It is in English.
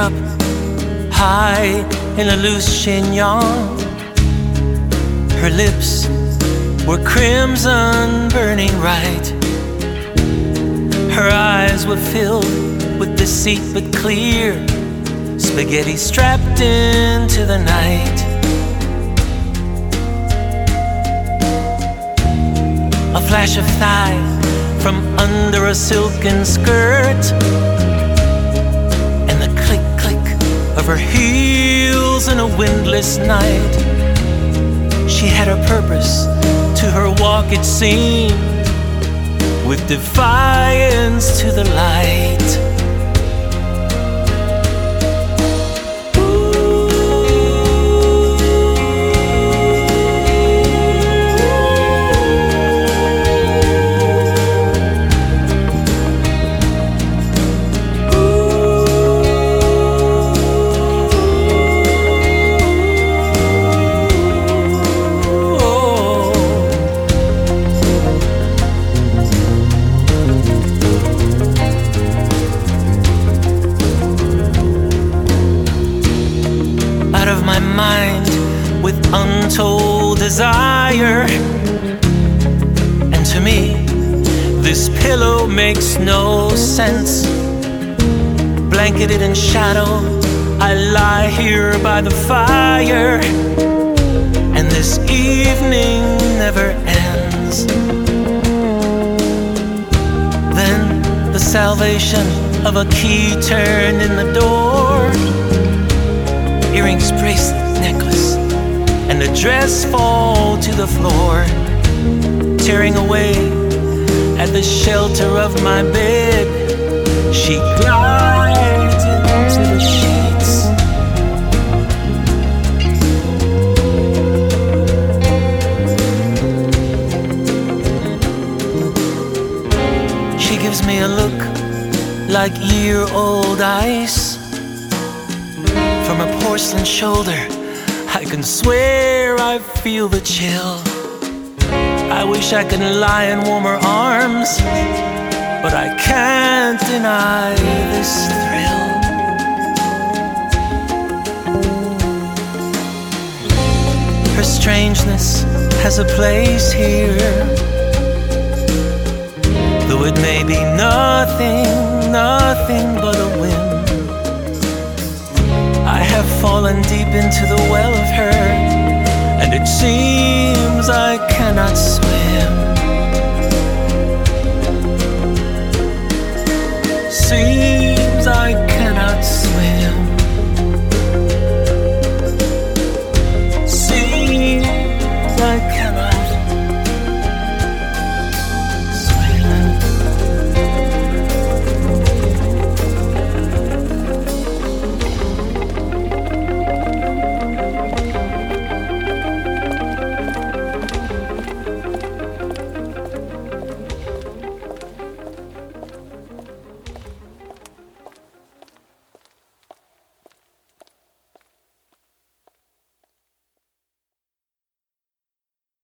up high in a loose chignon. Her lips were crimson, burning right. Her eyes were filled with deceit but clear, spaghetti strapped into the night. A flash of thigh from under a silken skirt, and the click-click of her heels in a windless night. She had a purpose to her walk, it seemed, with defiance to the light. Mind with untold desire, and to me this pillow makes no sense. Blanketed in shadow, I lie here by the fire, and this evening never ends. Then the salvation of a key turned in the door. Earrings, bracelet, necklace, and the dress fall to the floor, tearing away at the shelter of my bed. She glides into the sheets. She gives me a look like year-old ice. From her porcelain shoulder, I can swear I feel the chill. I wish I could lie in warmer arms, but I can't deny this thrill. Her strangeness has a place here, though it may be nothing but a whim. I have fallen deep into the well of her, and it seems I cannot swim. Seems I cannot swim. Seems I cannot